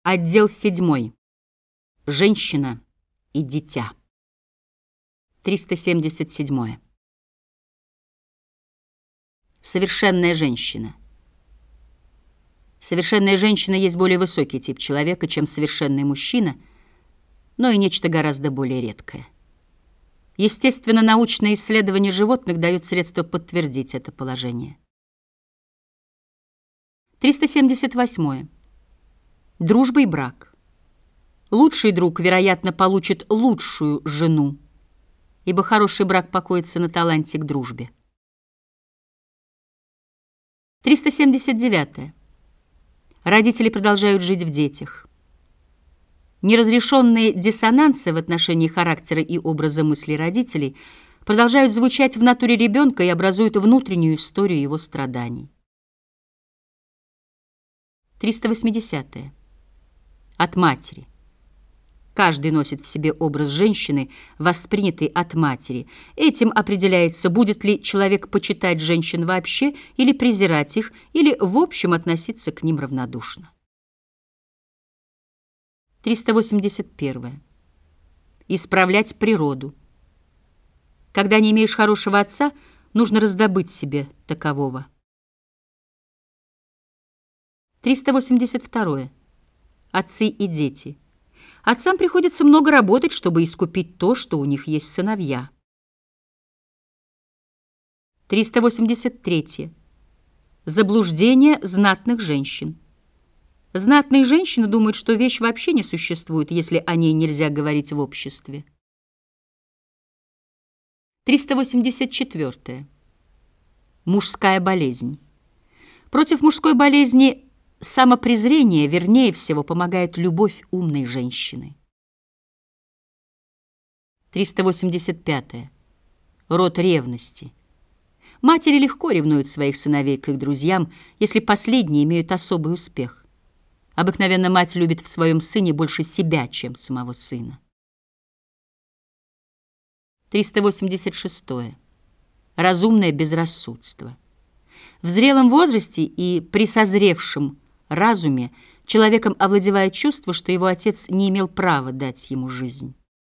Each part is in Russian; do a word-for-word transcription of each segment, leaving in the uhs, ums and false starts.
Отдел седьмой. Женщина и дитя. триста семьдесят седьмое. Совершенная женщина. Совершенная женщина есть более высокий тип человека, чем совершенный мужчина, но и нечто гораздо более редкое. Естественно, научные исследования животных дают средства подтвердить это положение. триста семьдесят восьмое. Дружба и брак. Лучший друг, вероятно, получит лучшую жену, ибо хороший брак покоится на таланте к дружбе. триста семьдесят девятое. Родители продолжают жить в детях. Неразрешенные диссонансы в отношении характера и образа мыслей родителей продолжают звучать в натуре ребенка и образуют внутреннюю историю его страданий. триста восьмидесятое. От матери. Каждый носит в себе образ женщины, воспринятый от матери. Этим определяется, будет ли человек почитать женщин вообще, или презирать их, или в общем относиться к ним равнодушно. триста восемьдесят первое. Исправлять природу. Когда не имеешь хорошего отца, нужно раздобыть себе такового. триста восемьдесят второе. Отцы и дети. Отцам приходится много работать, чтобы искупить то, что у них есть сыновья. триста восемьдесят третье. Заблуждение знатных женщин. Знатные женщины думают, что вещь вообще не существует, если о ней нельзя говорить в обществе. триста восемьдесят четвёртое. Мужская болезнь. Против мужской болезни самопрезрение, вернее всего, помогает любовь умной женщины. триста восемьдесят пятое. Род ревности. Матери легко ревнуют своих сыновей к их друзьям, если последние имеют особый успех. Обыкновенно мать любит в своем сыне больше себя, чем самого сына. триста восемьдесят шестое. Разумное безрассудство. В зрелом возрасте и при созревшем разуме человеком овладевает чувство, что его отец не имел права дать ему жизнь.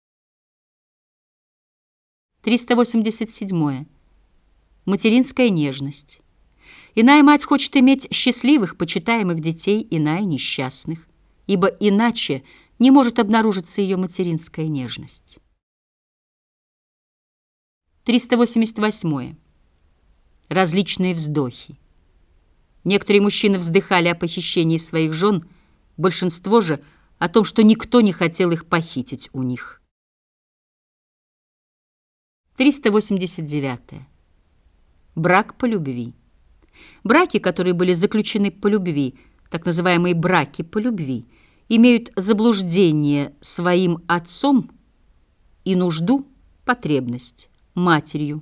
триста восемьдесят седьмое. Материнская нежность. Иная мать хочет иметь счастливых, почитаемых детей, иная — несчастных, ибо иначе не может обнаружиться ее материнская нежность. триста восемьдесят восьмое. Различные вздохи. Некоторые мужчины вздыхали о похищении своих жен, большинство же о том, что никто не хотел их похитить у них. триста восемьдесят девятое. Брак по любви. Браки, которые были заключены по любви, так называемые браки по любви, имеют заблуждение своим отцом и нужду, потребность матерью.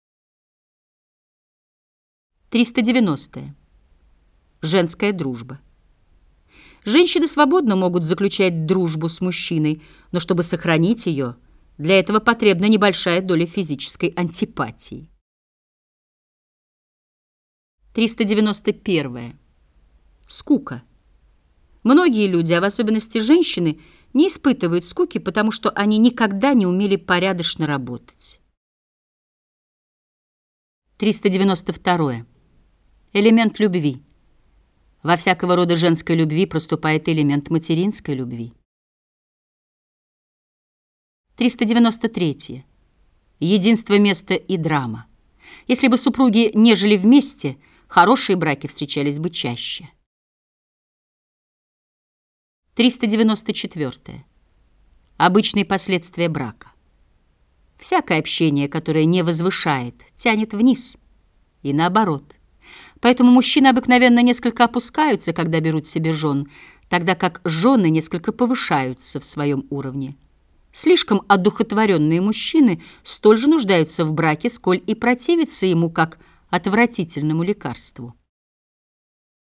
триста девяностое. Женская дружба. Женщины свободно могут заключать дружбу с мужчиной, но чтобы сохранить ее, для этого потребна небольшая доля физической антипатии. триста девяносто первое. Скука. Многие люди, а в особенности женщины, не испытывают скуки, потому что они никогда не умели порядочно работать. триста девяносто второе. Элемент любви. Во всякого рода женской любви проступает элемент материнской любви. триста девяносто третье. Единство места и драма. Если бы супруги не жили вместе, хорошие браки встречались бы чаще. триста девяносто четвёртое. Обычные последствия брака. Всякое общение, которое не возвышает, тянет вниз, и наоборот. Поэтому мужчины обыкновенно несколько опускаются, когда берут себе жен, тогда как жены несколько повышаются в своем уровне. Слишком одухотворенные мужчины столь же нуждаются в браке, сколь и противятся ему как отвратительному лекарству.